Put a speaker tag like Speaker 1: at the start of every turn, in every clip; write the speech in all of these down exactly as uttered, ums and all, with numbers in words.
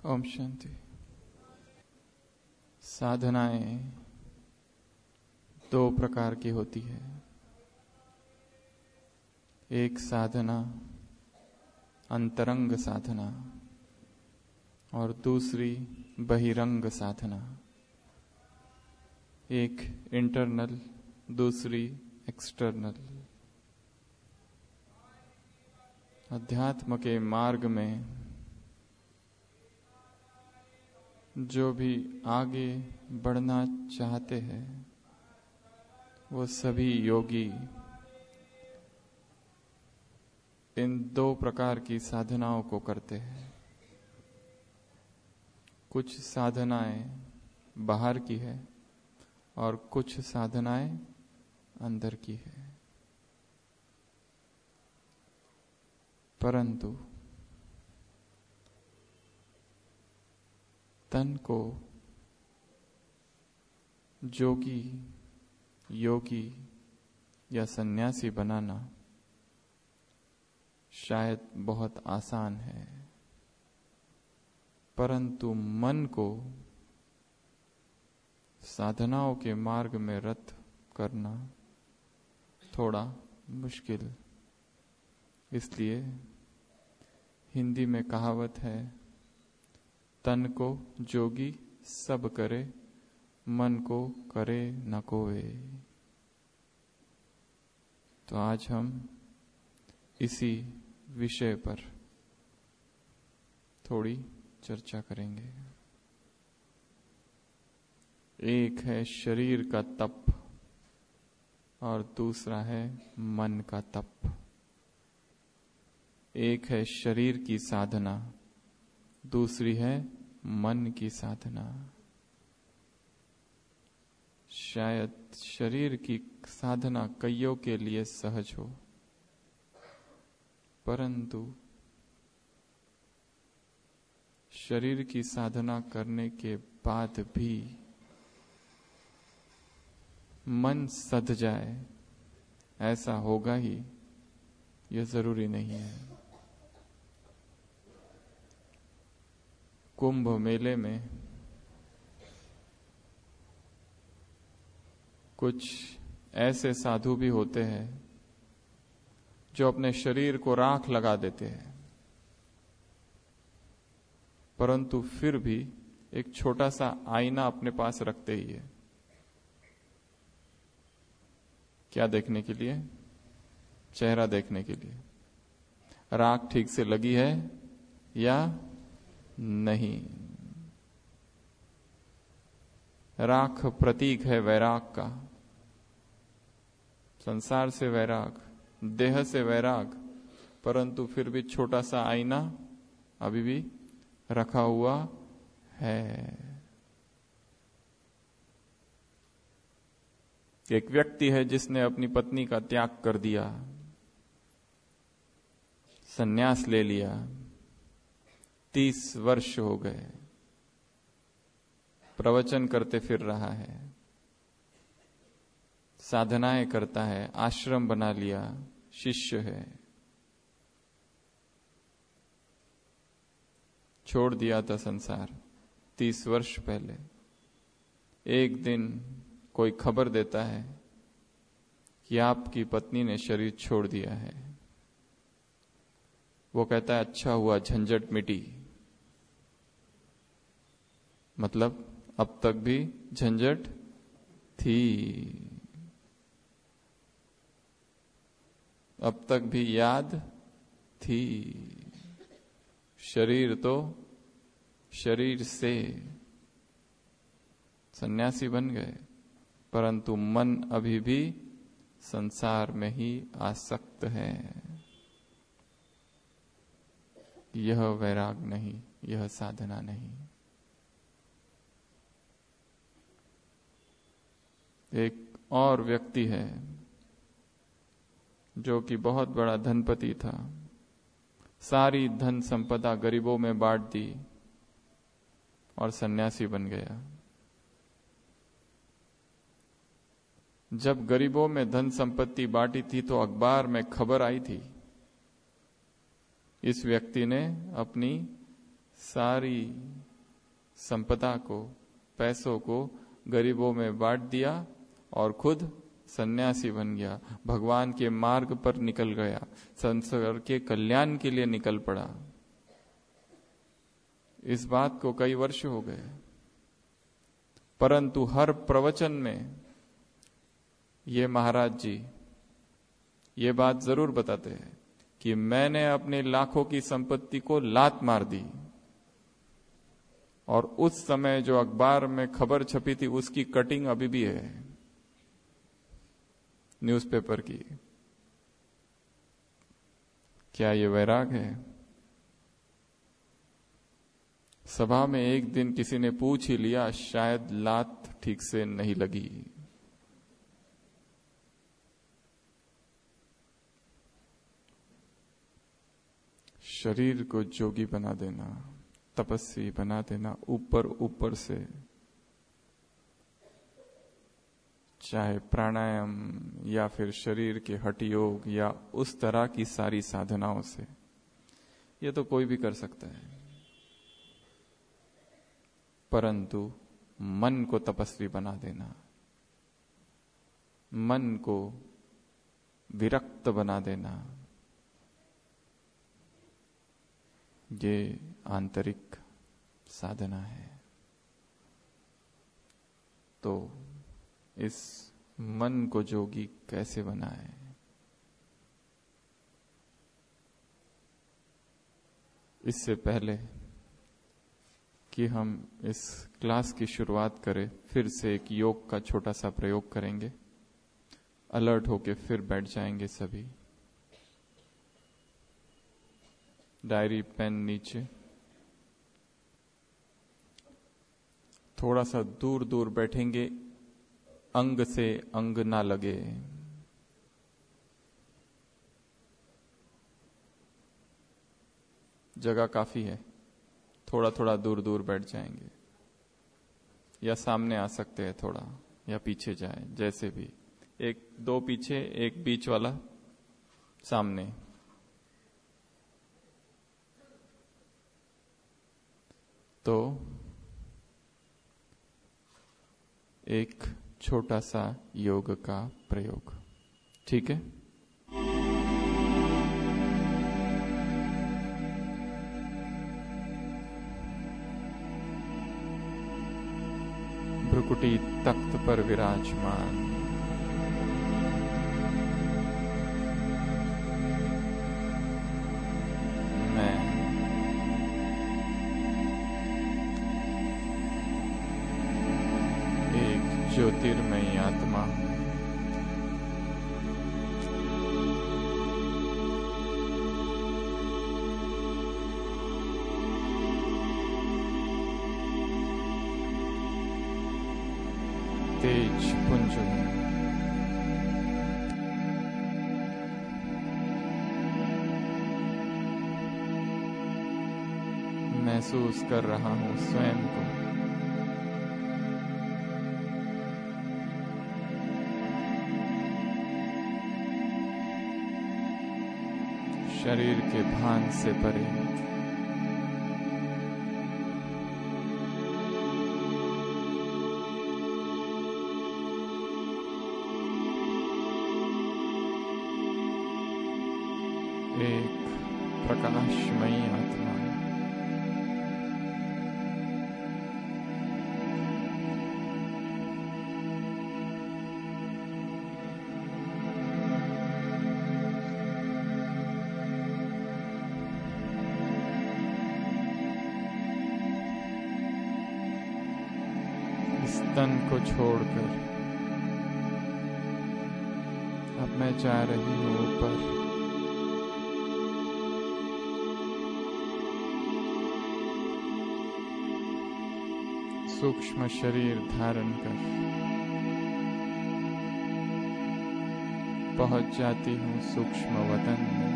Speaker 1: ओम शांति। साधनाएं दो प्रकार की होती है। एक साधना अंतरंग साधना और दूसरी बहिरंग साधना। एक इंटरनल, दूसरी एक्सटर्नल। अध्यात्म के मार्ग में जो भी आगे बढ़ना चाहते हैं वो सभी योगी इन दो प्रकार की साधनाओं को करते हैं। कुछ साधनाएं बाहर की है और कुछ साधनाएं अंदर की है। परंतु तन को जोगी, योगी या सन्यासी बनाना शायद बहुत आसान है, परंतु मन को साधनाओं के मार्ग में रत करना थोड़ा मुश्किल। इसलिए हिंदी में कहावत है, तन को जोगी सब करे, मन को करे न कोई। तो आज हम इसी विषय पर थोड़ी चर्चा करेंगे। एक है शरीर का तप और दूसरा है मन का तप। एक है शरीर की साधना, दूसरी है मन की साधना। शायद शरीर की साधना कईयों के लिए सहज हो, परंतु शरीर की साधना करने के बाद भी मन सध जाए ऐसा होगा ही, यह जरूरी नहीं है। कुंभ मेले में कुछ ऐसे साधु भी होते हैं जो अपने शरीर को राख लगा देते हैं, परंतु फिर भी एक छोटा सा आईना अपने पास रखते ही है। क्या देखने के लिए? चेहरा देखने के लिए, राख ठीक से लगी है या नहीं। राख प्रतीक है वैराग का, संसार से वैराग, देह से वैराग, परंतु फिर भी छोटा सा आईना अभी भी रखा हुआ है। एक व्यक्ति है जिसने अपनी पत्नी का त्याग कर दिया, संन्यास ले लिया। तीस वर्ष हो गए, प्रवचन करते फिर रहा है, साधनाएं करता है, आश्रम बना लिया, शिष्य है। छोड़ दिया था संसार तीस वर्ष पहले। एक दिन कोई खबर देता है कि आपकी पत्नी ने शरीर छोड़ दिया है। वो कहता है, अच्छा हुआ, झंझट मिटी। मतलब अब तक भी झंझट थी, अब तक भी याद थी। शरीर तो शरीर से सन्यासी बन गए, परंतु मन अभी भी संसार में ही आसक्त है। यह वैराग नहीं, यह साधना नहीं। एक और व्यक्ति है जो कि बहुत बड़ा धनपति था, सारी धन संपदा गरीबों में बांट दी और सन्यासी बन गया। जब गरीबों में धन संपत्ति बांटी थी तो अखबार में खबर आई थी, इस व्यक्ति ने अपनी सारी संपदा को, पैसों को गरीबों में बांट दिया और खुद सन्यासी बन गया, भगवान के मार्ग पर निकल गया, संसार के कल्याण के लिए निकल पड़ा। इस बात को कई वर्ष हो गए, परंतु हर प्रवचन में ये महाराज जी ये बात जरूर बताते हैं कि मैंने अपने लाखों की संपत्ति को लात मार दी, और उस समय जो अखबार में खबर छपी थी उसकी कटिंग अभी भी है न्यूज़पेपर की। क्या ये वैराग है? सभा में एक दिन किसी ने पूछ ही लिया, शायद लात ठीक से नहीं लगी। शरीर को जोगी बना देना, तपस्वी बना देना ऊपर ऊपर से, चाहे प्राणायाम या फिर शरीर के हठ योग या उस तरह की सारी साधनाओं से, ये तो कोई भी कर सकता है। परंतु मन को तपस्वी बना देना, मन को विरक्त बना देना, ये आंतरिक साधना है। तो इस मन को जोगी कैसे बनाए? इससे पहले कि हम इस क्लास की शुरुआत करें, फिर से एक योग का छोटा सा प्रयोग करेंगे। अलर्ट होके फिर बैठ जाएंगे सभी। डायरी पेन नीचे, थोड़ा सा दूर दूर बैठेंगे, अंग से अंग ना लगे। जगह काफी है, थोड़ा थोड़ा दूर दूर बैठ जाएंगे, या सामने आ सकते हैं थोड़ा, या पीछे जाए, जैसे भी। एक दो पीछे, एक बीच वाला सामने। तो एक छोटा सा योग का प्रयोग, ठीक है? भ्रुकुटी तख्त पर विराजमान, मैं एक ज्योतिर्मयी आत्मा हूं। तेज पुंज हूं। महसूस कर रहा हूं स्वयं को। शरीर के भान से परे। एक प्रकाशमयी आत्मा। इस तन को छोड़कर अब मैं जा रही हूं ऊपर। सूक्ष्म शरीर धारण कर पहुंच जाती हूं सूक्ष्म वतन में।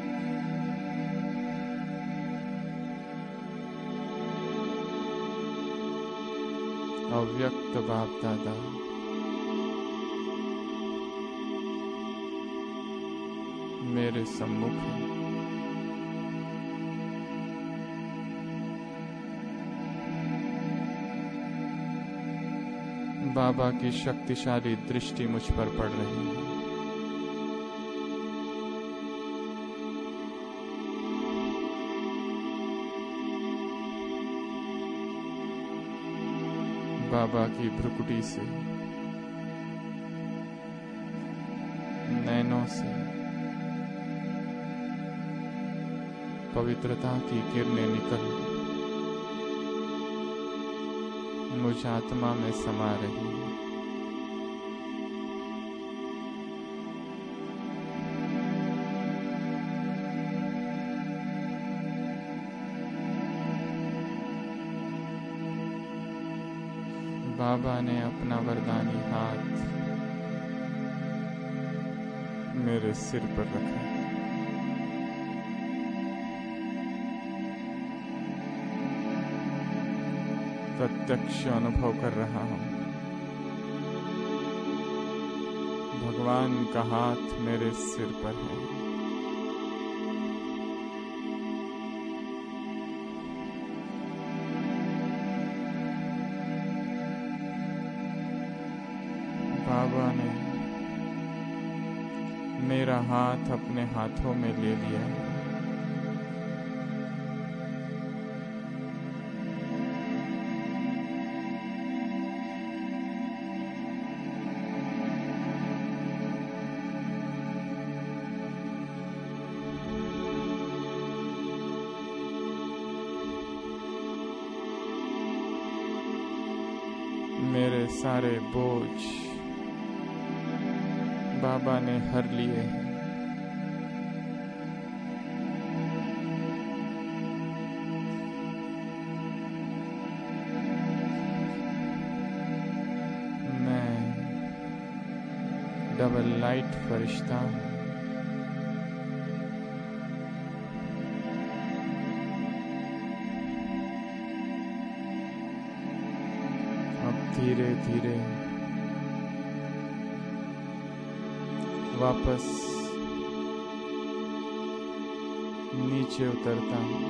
Speaker 1: अव्यक्त बाप दादा मेरे सम्मुख है। बाबा की शक्तिशाली दृष्टि मुझ पर पड़ रही है। बाबा की भ्रुकुटी से, नैनों से पवित्रता की किरणें निकल मुझ आत्मा में समा रही है। बाबा ने अपना वरदानी हाथ मेरे सिर पर रखा। प्रत्यक्ष अनुभव कर रहा हूं, भगवान का हाथ मेरे सिर पर है। बाबा ने मेरा हाथ अपने हाथों में ले लिया। मेरे सारे बोझ बाबा ने हर लिए। मैं डबल लाइट फरिश्ता हूं। धीरे धीरे वापस नीचे उतरता हूं।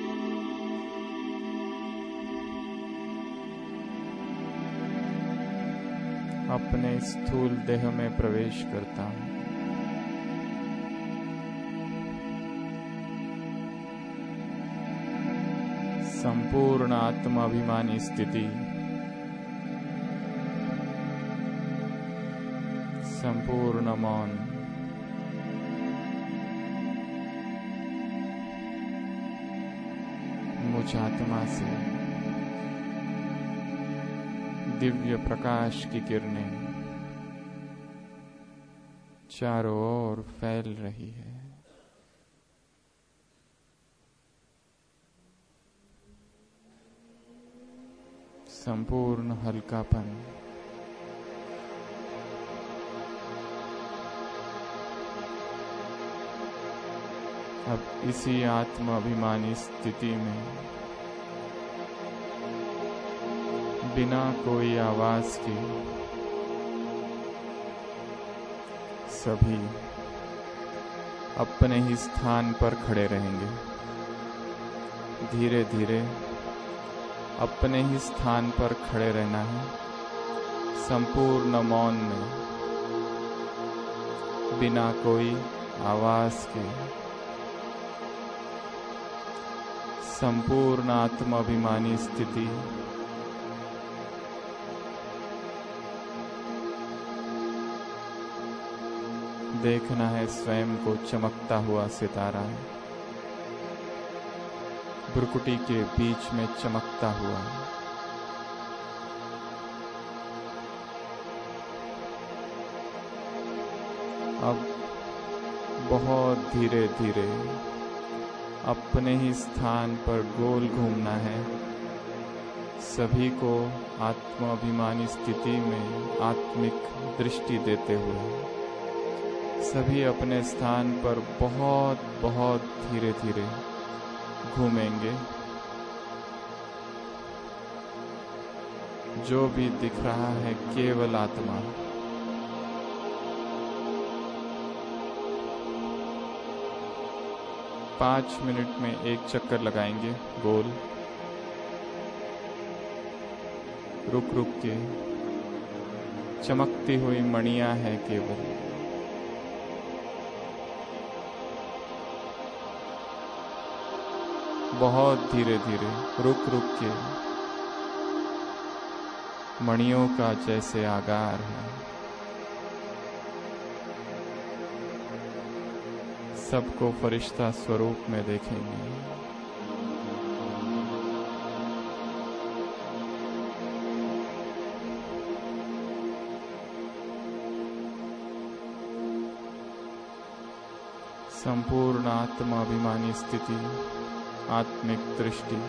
Speaker 1: अपने स्थूल देह में प्रवेश करता हूं। संपूर्ण आत्माभिमानी स्थिति, संपूर्ण मौन, मुझ आत्मा से दिव्य प्रकाश की किरणें चारों ओर फैल रही है। संपूर्ण हल्कापन, अब इसी आत्म अभिमानी स्थिति में बिना कोई आवाज के सभी अपने ही स्थान पर खड़े रहेंगे। धीरे धीरे अपने ही स्थान पर खड़े रहना है, संपूर्ण मौन में, बिना कोई आवाज के। संपूर्ण आत्माभिमानी स्थिति, देखना है स्वयं को चमकता हुआ सितारा, भ्रुकुटी के बीच में चमकता हुआ। अब बहुत धीरे धीरे अपने ही स्थान पर गोल घूमना है, सभी को आत्माभिमानी स्थिति में आत्मिक दृष्टि देते हुए। सभी अपने स्थान पर बहुत बहुत धीरे धीरे घूमेंगे। जो भी दिख रहा है केवल आत्मा। पांच मिनट में एक चक्कर लगाएंगे गोल, रुक रुक के चमकती हुई मणियां है केवल। बहुत धीरे धीरे रुक रुक के मणियों का जैसे आगार है, सबको फरिश्ता स्वरूप में देखेंगे। संपूर्ण आत्माभिमानी स्थिति, आत्मिक दृष्टि,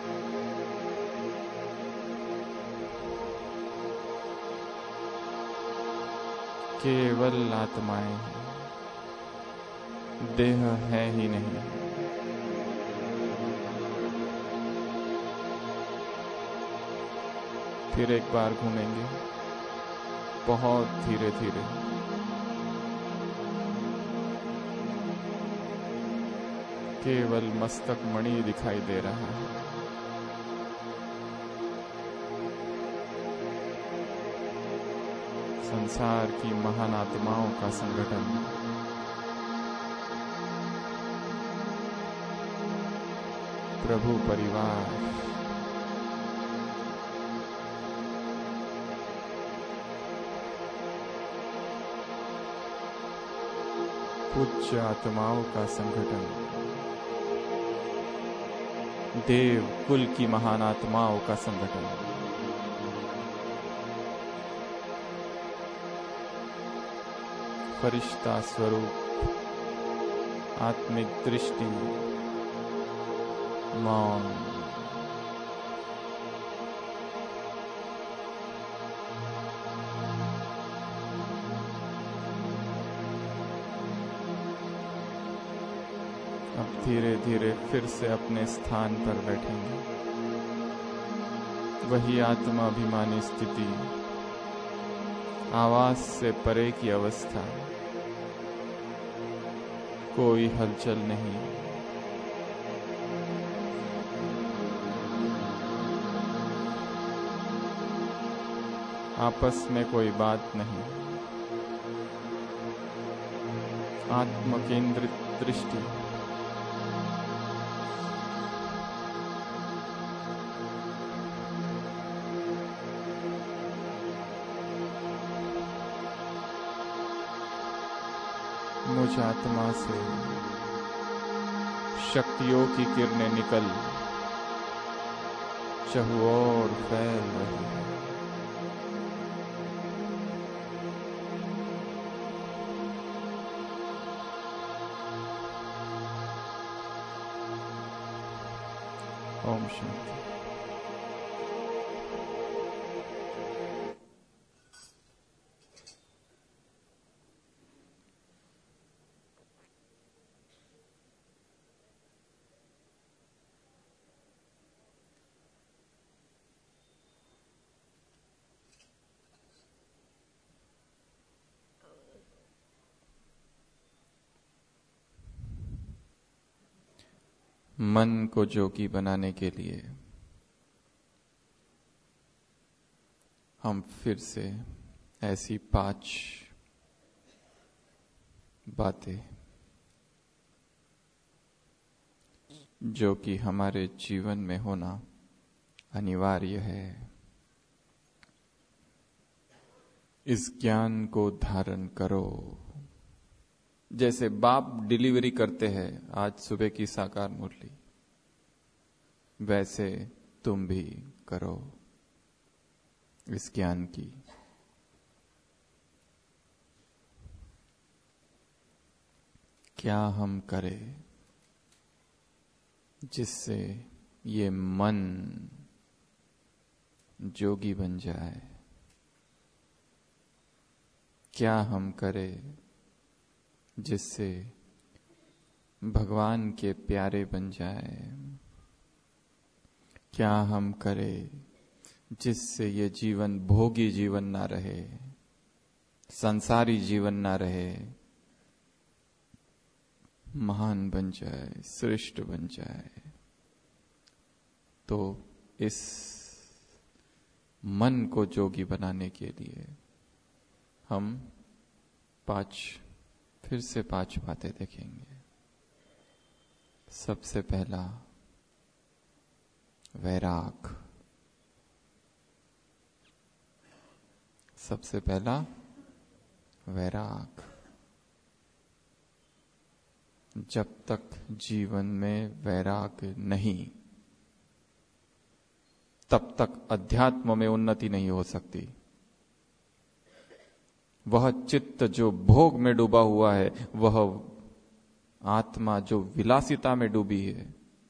Speaker 1: केवल आत्माएं हैं, देह है ही नहीं। फिर एक बार घूमेंगे बहुत धीरे धीरे। केवल मस्तक मणि दिखाई दे रहा है। संसार की महान आत्माओं का संगठन, प्रभु परिवार, पूज्य आत्माओं का संगठन, देव कुल की महान आत्माओं का संगठन, फरिश्ता स्वरूप, आत्मिक दृष्टि, मौन, अब धीरे धीरे फिर से अपने स्थान पर बैठेंगे। वही आत्माभिमानी स्थिति, आवाज से परे की अवस्था, कोई हलचल नहीं, आपस में कोई बात नहीं, आत्म केंद्रित दृष्टि, मुझ आत्मा से शक्तियों की किरणें निकल चहुओर फैल रही है। ओम शांति। मन को जोगी बनाने के लिए हम फिर से ऐसी पांच बातें जो कि हमारे जीवन में होना अनिवार्य है, इस ज्ञान को धारण करो। जैसे बाप डिलीवरी करते हैं आज सुबह की साकार मुरली, वैसे तुम भी करो इस ज्ञान की। क्या हम करें जिससे ये मन जोगी बन जाए? क्या हम करें जिससे भगवान के प्यारे बन जाए? क्या हम करें जिससे ये जीवन भोगी जीवन ना रहे, संसारी जीवन ना रहे, महान बन जाए, श्रेष्ठ बन जाए? तो इस मन को जोगी बनाने के लिए हम पांच फिर से पांच बातें देखेंगे। सबसे पहला वैराग। सबसे पहला वैराग। जब तक जीवन में वैराग नहीं, तब तक अध्यात्म में उन्नति नहीं हो सकती। वह चित्त जो भोग में डूबा हुआ है, वह आत्मा जो विलासिता में डूबी है,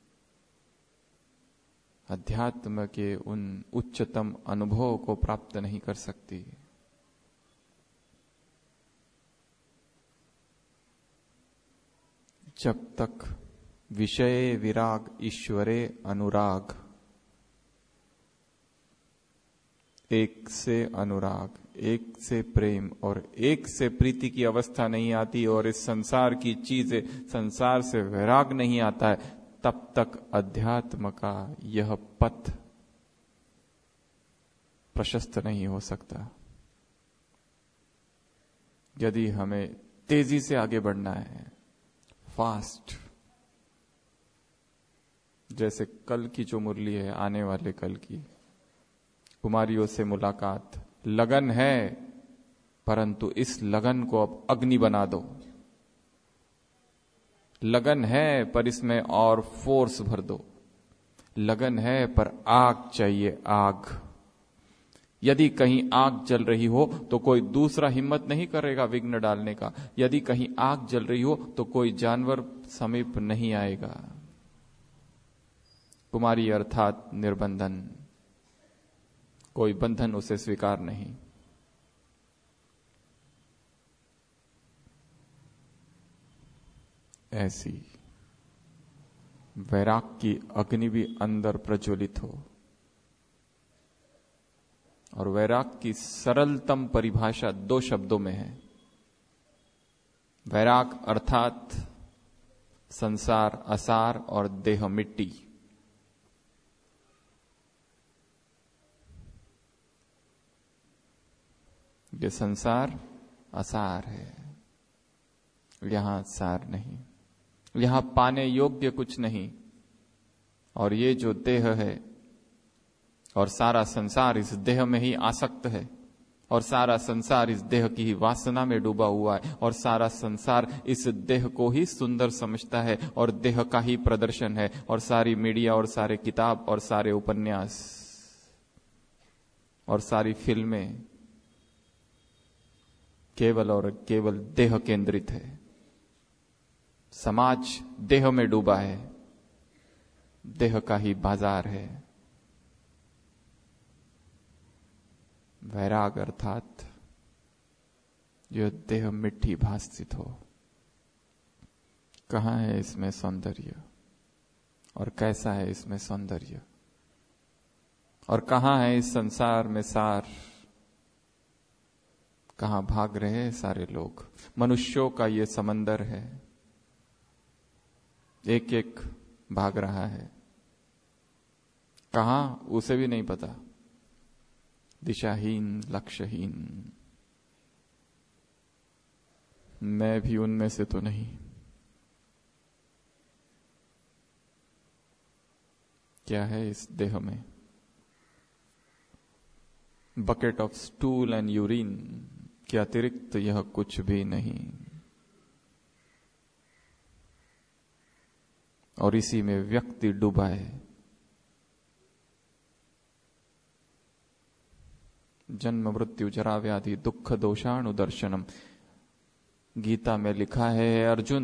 Speaker 1: अध्यात्म के उन उच्चतम अनुभव को प्राप्त नहीं कर सकती। जब तक विषय विराग ईश्वरे अनुराग, एक से अनुराग, एक से प्रेम और एक से प्रीति की अवस्था नहीं आती और इस संसार की चीजें, संसार से वैराग नहीं आता है, तब तक अध्यात्म का यह पथ प्रशस्त नहीं हो सकता। यदि हमें तेजी से आगे बढ़ना है, फास्ट, जैसे कल की जो मुरली है, आने वाले कल की कुमारियों से मुलाकात, लगन है, परंतु इस लगन को अब अग्नि बना दो। लगन है पर इसमें और फोर्स भर दो। लगन है पर आग चाहिए, आग। यदि कहीं आग जल रही हो तो कोई दूसरा हिम्मत नहीं करेगा विघ्न डालने का। यदि कहीं आग जल रही हो तो कोई जानवर समीप नहीं आएगा। कुमारी अर्थात निर्बंधन, कोई बंधन उसे स्वीकार नहीं। ऐसी वैराग की अग्नि भी अंदर प्रज्वलित हो। और वैराग की सरलतम परिभाषा दो शब्दों में है। वैराग अर्थात संसार असार और देह मिट्टी। ये संसार असार है, यहां सार नहीं, यहां पाने योग्य कुछ नहीं। और ये जो देह है और सारा संसार इस देह में ही आसक्त है, और सारा संसार इस देह की ही वासना में डूबा हुआ है, और सारा संसार इस देह को ही सुंदर समझता है और देह का ही प्रदर्शन है। और सारी मीडिया और सारे किताब और सारे उपन्यास और सारी फिल्में केवल और केवल देह केंद्रित है। समाज देह में डूबा है, देह का ही बाजार है। वैराग अर्थात जो देह मिट्टी भासित हो। कहां है इसमें सौंदर्य और कैसा है इसमें सौंदर्य, और कहां है इस संसार में सार। कहां भाग रहे हैं सारे लोग। मनुष्यों का ये समंदर है, एक एक भाग रहा है, कहां उसे भी नहीं पता। दिशाहीन, लक्ष्यहीन। मैं भी उनमें से तो नहीं। क्या है इस देह में? Bucket of stool and urine के अतिरिक्त तो यह कुछ भी नहीं। और इसी में व्यक्ति डूबा है। जन्म मृत्यु जरा व्याधि दुख दोषाणुदर्शनम। गीता में लिखा है, अर्जुन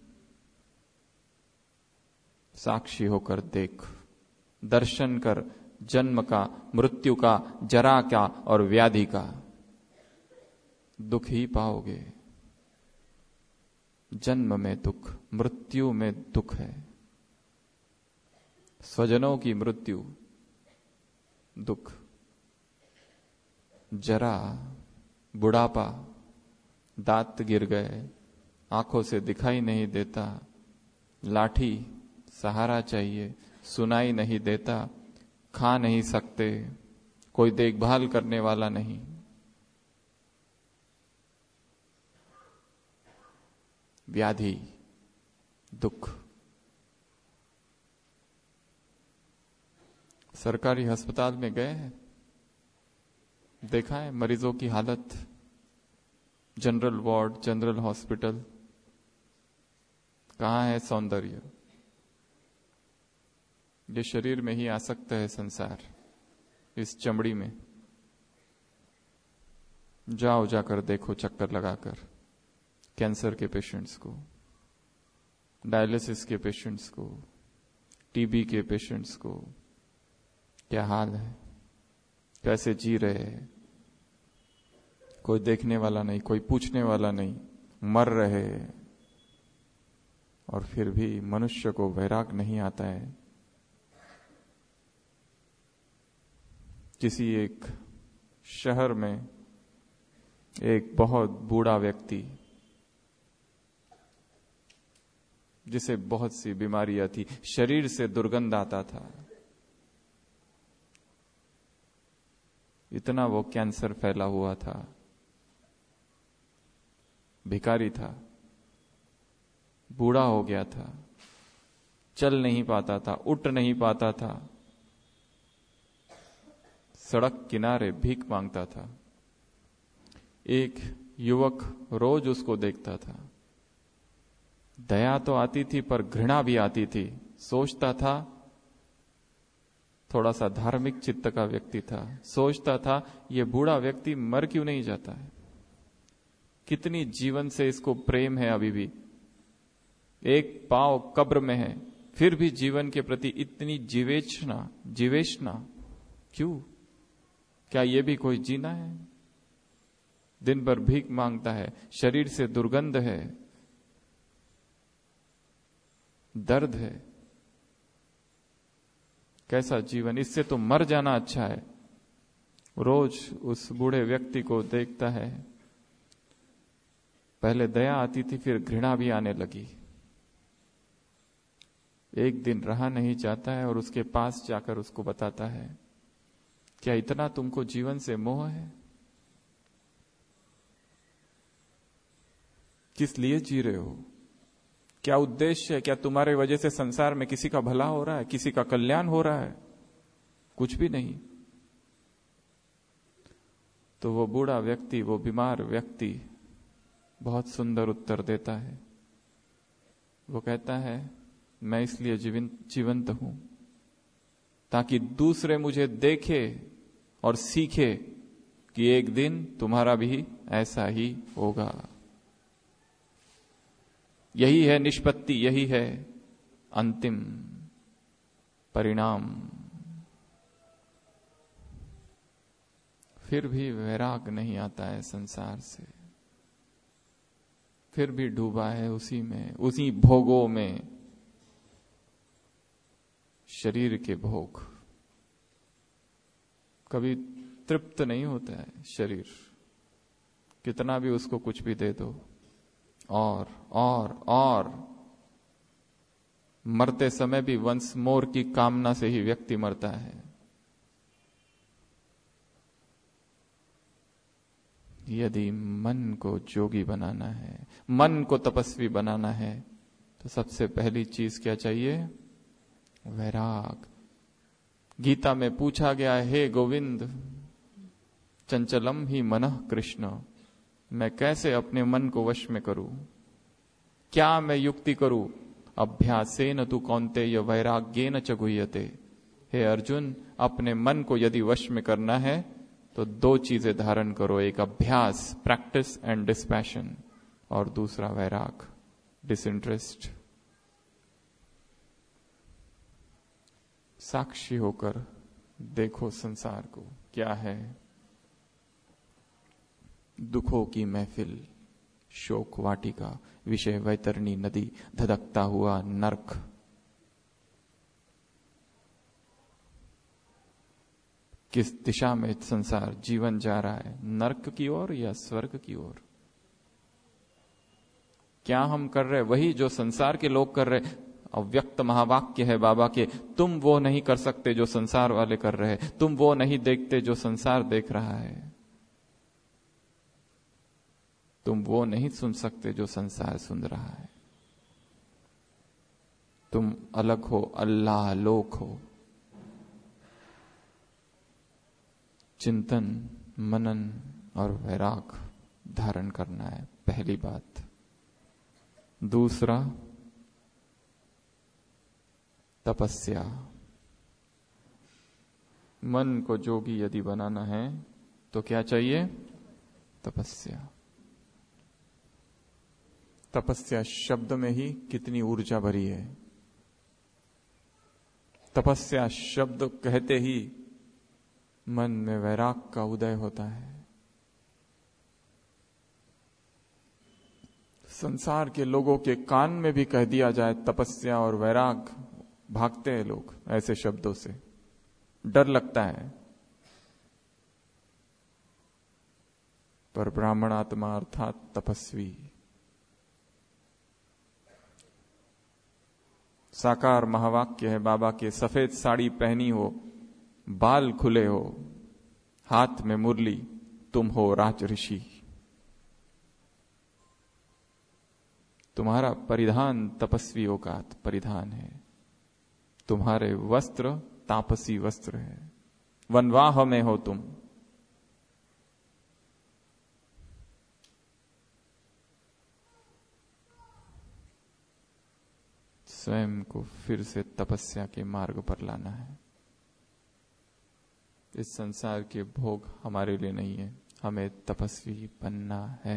Speaker 1: साक्षी होकर देख, दर्शन कर जन्म का, मृत्यु का, जरा का और व्याधि का। दुख ही पाओगे। जन्म में दुख, मृत्यु में दुख है। स्वजनों की मृत्यु दुख, जरा बुढ़ापा, दांत गिर गए, आंखों से दिखाई नहीं देता, लाठी सहारा चाहिए, सुनाई नहीं देता, खा नहीं सकते, कोई देखभाल करने वाला नहीं। व्याधि, दुख। सरकारी अस्पताल में गए हैं, देखा है मरीजों की हालत, जनरल वार्ड, जनरल हॉस्पिटल, कहाँ है सौंदर्य? ये शरीर में ही आसक्त है संसार, इस चमड़ी में। जाओ जाकर देखो चक्कर लगाकर कैंसर के पेशेंट्स को, डायलिसिस के पेशेंट्स को, टीबी के पेशेंट्स को, क्या हाल है, कैसे जी रहे हैं। कोई देखने वाला नहीं, कोई पूछने वाला नहीं, मर रहे हैं। और फिर भी मनुष्य को वैराग नहीं आता है। किसी एक शहर में एक बहुत बूढ़ा व्यक्ति, जिसे बहुत सी बीमारियां थी, शरीर से दुर्गंध आता था, इतना वो कैंसर फैला हुआ था, भिखारी था, बूढ़ा हो गया था, चल नहीं पाता था, उठ नहीं पाता था, सड़क किनारे भीख मांगता था। एक युवक रोज उसको देखता था, दया तो आती थी पर घृणा भी आती थी। सोचता था, थोड़ा सा धार्मिक चित्त का व्यक्ति था, सोचता था ये बूढ़ा व्यक्ति मर क्यों नहीं जाता है, कितनी जीवन से इसको प्रेम है, अभी भी एक पांव कब्र में है, फिर भी जीवन के प्रति इतनी जीवेशना जीवेशना क्यों? क्या ये भी कोई जीना है? दिन भर भीख मांगता है, शरीर से दुर्गंध है, दर्द है, कैसा जीवन, इससे तो मर जाना अच्छा है। रोज उस बूढ़े व्यक्ति को देखता है, पहले दया आती थी, फिर घृणा भी आने लगी। एक दिन रहा नहीं जाता है और उसके पास जाकर उसको बताता है, क्या इतना तुमको जीवन से मोह है? किस लिए जी रहे हो? क्या उद्देश्य है? क्या तुम्हारे वजह से संसार में किसी का भला हो रहा है, किसी का कल्याण हो रहा है? कुछ भी नहीं। तो वो बूढ़ा व्यक्ति, वो बीमार व्यक्ति बहुत सुंदर उत्तर देता है। वो कहता है, मैं इसलिए जीवंत जीवंत हूं ताकि दूसरे मुझे देखे और सीखे कि एक दिन तुम्हारा भी ऐसा ही होगा। यही है निष्पत्ति, यही है अंतिम परिणाम। फिर भी वैराग नहीं आता है संसार से, फिर भी डूबा है उसी में, उसी भोगों में, शरीर के भोग। कभी तृप्त नहीं होता है शरीर, कितना भी उसको कुछ भी दे दो, और और और मरते समय भी वंस मोर की कामना से ही व्यक्ति मरता है। यदि मन को जोगी बनाना है, मन को तपस्वी बनाना है, तो सबसे पहली चीज क्या चाहिए? वैराग। गीता में पूछा गया है, हे गोविंद, चंचलम ही मनः कृष्ण, मैं कैसे अपने मन को वश में करूं? क्या मैं युक्ति करूं? अभ्यासेन तु कौन्तेय वैराग्येन च गुह्यते। हे अर्जुन, अपने मन को यदि वश में करना है तो दो चीजें धारण करो, एक अभ्यास, प्रैक्टिस एंड डिस्पैशन, और दूसरा वैराग, डिसइंटरेस्ट। साक्षी होकर देखो संसार को, क्या है? दुखों की महफिल, शोक वाटिका, विषय वैतरणी नदी, धधकता हुआ नरक। किस दिशा में संसार जीवन जा रहा है? नरक की ओर या स्वर्ग की ओर? क्या हम कर रहे वही जो संसार के लोग कर रहे? अव्यक्त महावाक्य है बाबा के, तुम वो नहीं कर सकते जो संसार वाले कर रहे, तुम वो नहीं देखते जो संसार देख रहा है। तुम वो नहीं सुन सकते जो संसार सुन रहा है। तुम अलग हो, अल्लाह लोक हो। चिंतन, मनन और वैराग धारण करना है, पहली बात। दूसरा, तपस्या। मन को जोगी यदि बनाना है तो क्या चाहिए? तपस्या। तपस्या शब्द में ही कितनी ऊर्जा भरी है। तपस्या शब्द कहते ही मन में वैराग का उदय होता है। संसार के लोगों के कान में भी कह दिया जाए तपस्या और वैराग, भागते हैं लोग ऐसे शब्दों से, डर लगता है। पर ब्राह्मण आत्मा अर्थात तपस्वी, साकार महावाक्य है बाबा के, सफेद साड़ी पहनी हो, बाल खुले हो, हाथ में मुरली, तुम हो राज ऋषि। तुम्हारा परिधान तपस्वियों का परिधान है, तुम्हारे वस्त्र तापसी वस्त्र है, वनवाह में हो तुम। स्वयं को फिर से तपस्या के मार्ग पर लाना है। इस संसार के भोग हमारे लिए नहीं है, हमें तपस्वी बनना है।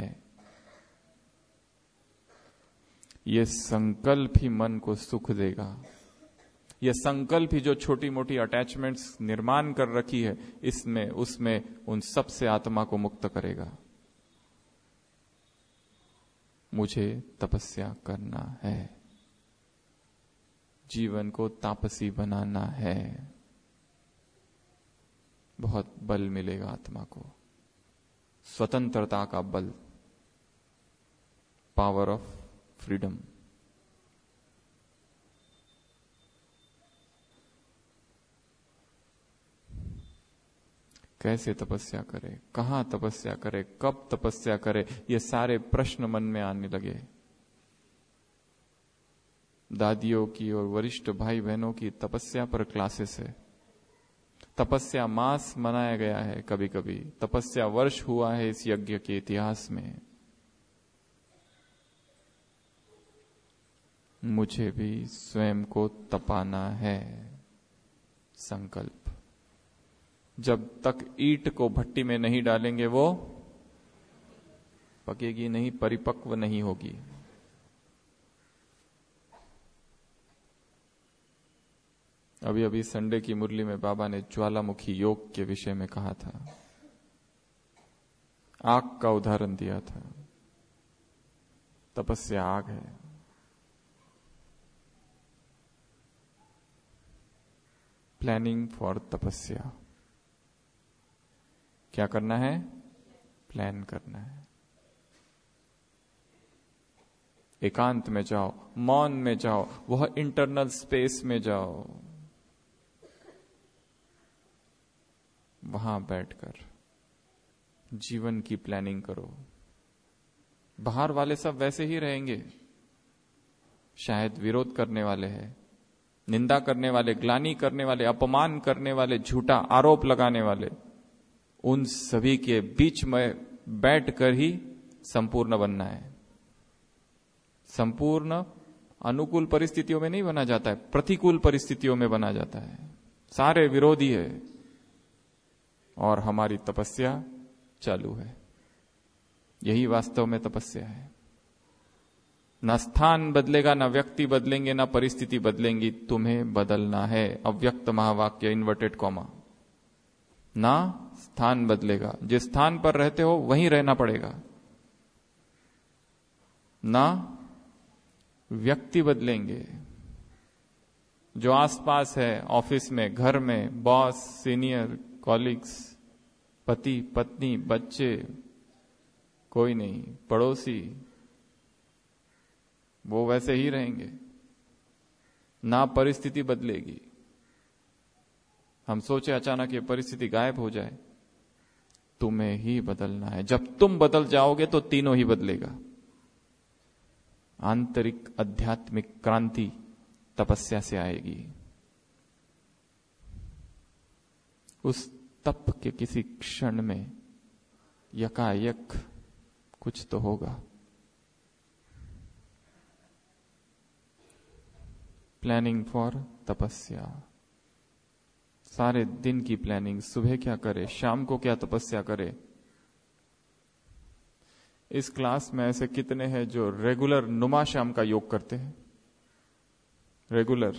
Speaker 1: ये संकल्प ही मन को सुख देगा। यह संकल्प ही जो छोटी मोटी अटैचमेंट्स निर्माण कर रखी है इसमें उसमें उन सब से आत्मा को मुक्त करेगा। मुझे तपस्या करना है, जीवन को तापसी बनाना है। बहुत बल मिलेगा आत्मा को, स्वतंत्रता का बल, पावर ऑफ फ्रीडम। कैसे तपस्या करे, कहां तपस्या करे, कब तपस्या करे, ये सारे प्रश्न मन में आने लगे। दादियों की और वरिष्ठ भाई बहनों की तपस्या पर क्लासेस है। तपस्या मास मनाया गया है, कभी कभी तपस्या वर्ष हुआ है इस यज्ञ के इतिहास में। मुझे भी स्वयं को तपाना है। संकल्प। जब तक ईंट को भट्टी में नहीं डालेंगे वो पकेगी नहीं, परिपक्व नहीं होगी। अभी अभी संडे की मुरली में बाबा ने ज्वालामुखी योग के विषय में कहा था, आग का उदाहरण दिया था। तपस्या आग है। प्लानिंग फॉर तपस्या। क्या करना है? प्लान करना है। एकांत में जाओ, मौन में जाओ, वह इंटरनल स्पेस में जाओ, वहां बैठकर जीवन की प्लानिंग करो। बाहर वाले सब वैसे ही रहेंगे, शायद विरोध करने वाले हैं, निंदा करने वाले, ग्लानि करने वाले, अपमान करने वाले, झूठा आरोप लगाने वाले, उन सभी के बीच में बैठकर ही संपूर्ण बनना है। संपूर्ण अनुकूल परिस्थितियों में नहीं बना जाता है, प्रतिकूल परिस्थितियों में बना जाता है। सारे विरोधी है और हमारी तपस्या चालू है। यही वास्तव में तपस्या है। न स्थान बदलेगा, न व्यक्ति बदलेंगे, न परिस्थिति बदलेंगी, तुम्हें बदलना है। अव्यक्त महावाक्य, इन्वर्टेड कॉमा। ना स्थान बदलेगा, जिस स्थान पर रहते हो वहीं रहना पड़ेगा। ना व्यक्ति बदलेंगे, जो आसपास है, ऑफिस में, घर में, बॉस, सीनियर, कॉलीग्स, पति, पत्नी, बच्चे, कोई नहीं, पड़ोसी, वो वैसे ही रहेंगे। ना परिस्थिति बदलेगी। हम सोचे अचानक ये परिस्थिति गायब हो जाए, तुम्हें ही बदलना है। जब तुम बदल जाओगे तो तीनों ही बदलेगा। आंतरिक आध्यात्मिक क्रांति तपस्या से आएगी। उस तप के किसी क्षण में यकायक कुछ तो होगा। प्लानिंग फॉर तपस्या, सारे दिन की प्लानिंग, सुबह क्या करे, शाम को क्या तपस्या करे। इस क्लास में ऐसे कितने हैं जो रेगुलर नुमा शाम का योग करते हैं? रेगुलर।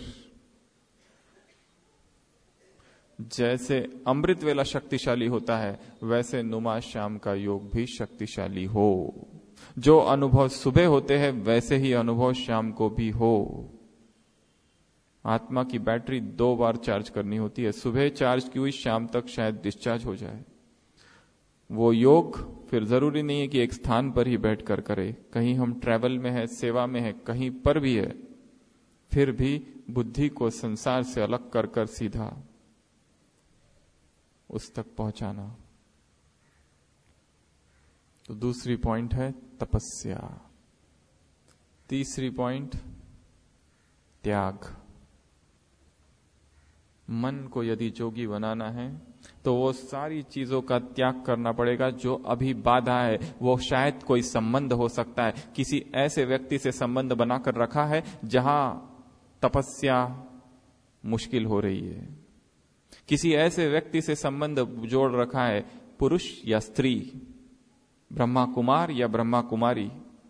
Speaker 1: जैसे अमृत वेला शक्तिशाली होता है, वैसे नुमा शाम का योग भी शक्तिशाली हो। जो अनुभव सुबह होते हैं वैसे ही अनुभव शाम को भी हो। आत्मा की बैटरी दो बार चार्ज करनी होती है। सुबह चार्ज की हुई शाम तक शायद डिस्चार्ज हो जाए। वो योग फिर जरूरी नहीं है कि एक स्थान पर ही बैठकर करे। कहीं हम ट्रैवल में है, सेवा में है, कहीं पर भी है, फिर भी बुद्धि को संसार से अलग कर कर सीधा उस तक पहुंचाना। तो दूसरी पॉइंट है तपस्या। तीसरी पॉइंट त्याग। मन को यदि जोगी बनाना है तो वो सारी चीजों का त्याग करना पड़ेगा जो अभी बाधा है। वो शायद कोई संबंध हो सकता है, किसी ऐसे व्यक्ति से संबंध बनाकर रखा है जहां तपस्या मुश्किल हो रही है। किसी ऐसे व्यक्ति से संबंध जोड़ रखा है, पुरुष या स्त्री, ब्रह्मा कुमार या ब्रह्मा कुमारी।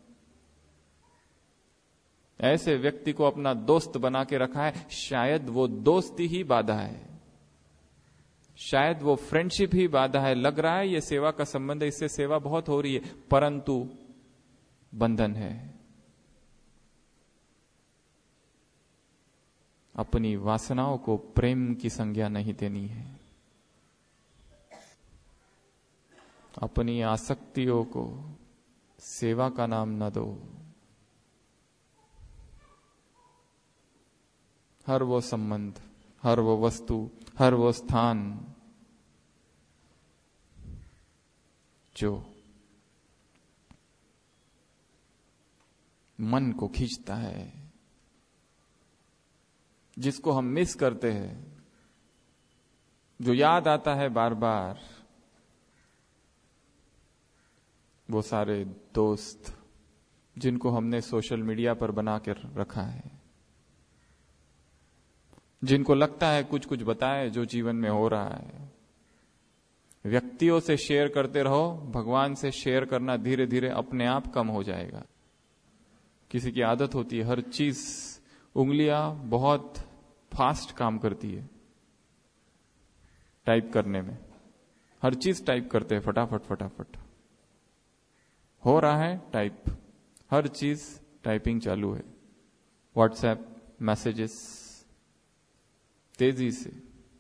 Speaker 1: ऐसे व्यक्ति को अपना दोस्त बना के रखा है, शायद वो दोस्ती ही बाधा है, शायद वो फ्रेंडशिप ही बाधा है। लग रहा है ये सेवा का संबंध है, इससे सेवा बहुत हो रही है, परंतु बंधन है। अपनी वासनाओं को प्रेम की संज्ञा नहीं देनी है। अपनी आसक्तियों को सेवा का नाम न दो। हर वो संबंध, हर वो वस्तु, हर वो स्थान जो मन को खींचता है, जिसको हम मिस करते हैं, जो याद आता है बार बार, वो सारे दोस्त जिनको हमने सोशल मीडिया पर बना कर रखा है, जिनको लगता है कुछ कुछ बताए जो जीवन में हो रहा है। व्यक्तियों से शेयर करते रहो, भगवान से शेयर करना धीरे धीरे अपने आप कम हो जाएगा। किसी की आदत होती है, हर चीज उंगलियां बहुत फास्ट काम करती है टाइप करने में, हर चीज टाइप करते हैं फटाफट फटाफट। हो रहा है टाइप, हर चीज टाइपिंग चालू है, व्हाट्सएप मैसेजेस तेजी से।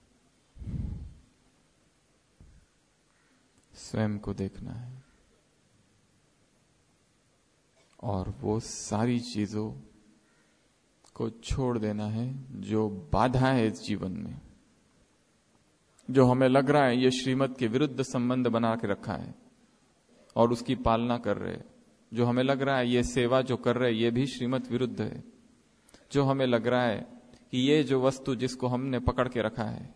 Speaker 1: स्वयं को देखना है और वो सारी चीजों को छोड़ देना है जो बाधा है इस जीवन में, जो हमें लग रहा है ये श्रीमत के विरुद्ध संबंध बना के रखा है और उसकी पालना कर रहे। जो हमें लग रहा है ये सेवा जो कर रहे ये भी श्रीमत विरुद्ध है। जो हमें लग रहा है कि ये जो वस्तु जिसको हमने पकड़ के रखा है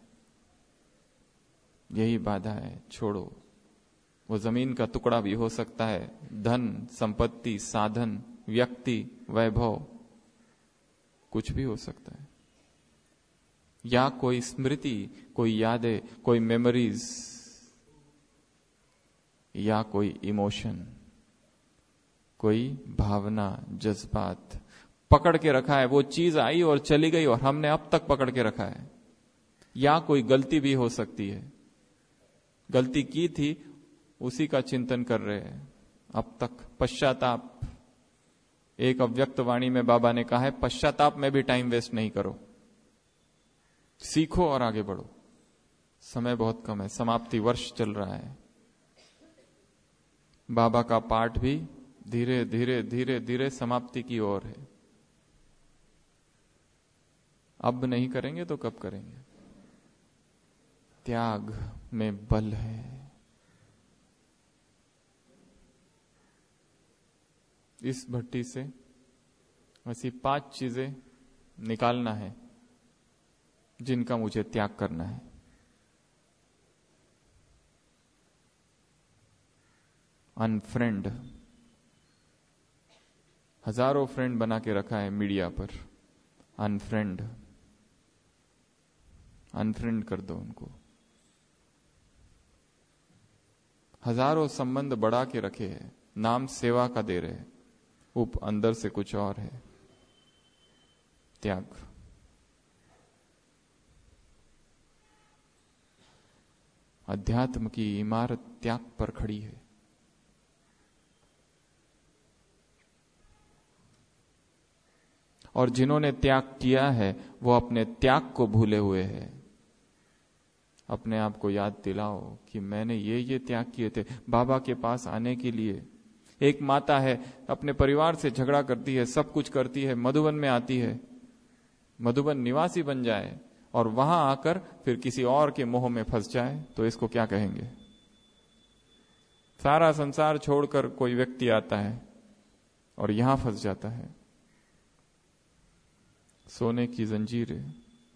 Speaker 1: यही बाधा है, छोड़ो। वो जमीन का टुकड़ा भी हो सकता है, धन संपत्ति साधन व्यक्ति वैभव कुछ भी हो सकता है, या कोई स्मृति, कोई यादें, कोई मेमोरीज, या कोई इमोशन, कोई भावना जज्बात पकड़ के रखा है। वो चीज आई और चली गई और हमने अब तक पकड़ के रखा है। या कोई गलती भी हो सकती है, गलती की थी उसी का चिंतन कर रहे हैं अब तक। पश्चाताप, एक अव्यक्त वाणी में बाबा ने कहा है पश्चाताप में भी टाइम वेस्ट नहीं करो, सीखो और आगे बढ़ो। समय बहुत कम है, समाप्ति वर्ष चल रहा है। बाबा का पाठ भी धीरे धीरे धीरे धीरे समाप्ति की ओर है। अब नहीं करेंगे तो कब करेंगे? त्याग में बल है। इस भट्टी से ऐसी पांच चीजें निकालना है जिनका मुझे त्याग करना है। अनफ्रेंड, हजारों फ्रेंड बना के रखा है मीडिया पर। अनफ्रेंड, अनफ्रेंड कर दो उनको। हजारों संबंध बढ़ा के रखे हैं, नाम सेवा का दे रहे, उप अंदर से कुछ और है। त्याग। अध्यात्म की इमारत त्याग पर खड़ी है। और जिन्होंने त्याग किया है वो अपने त्याग को भूले हुए हैं। अपने आप को याद दिलाओ कि मैंने ये ये त्याग किए थे बाबा के पास आने के लिए। एक माता है, अपने परिवार से झगड़ा करती है, सब कुछ करती है, मधुबन में आती है, मधुबन निवासी बन जाए और वहां आकर फिर किसी और के मोह में फंस जाए तो इसको क्या कहेंगे? सारा संसार छोड़कर कोई व्यक्ति आता है और यहां फंस जाता है। सोने की जंजीर है।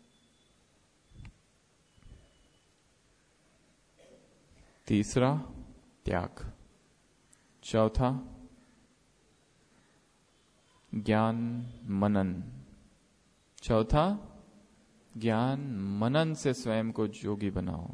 Speaker 1: तीसरा त्याग। चौथा ज्ञान मनन। चौथा ज्ञान मनन से स्वयं को योगी बनाओ।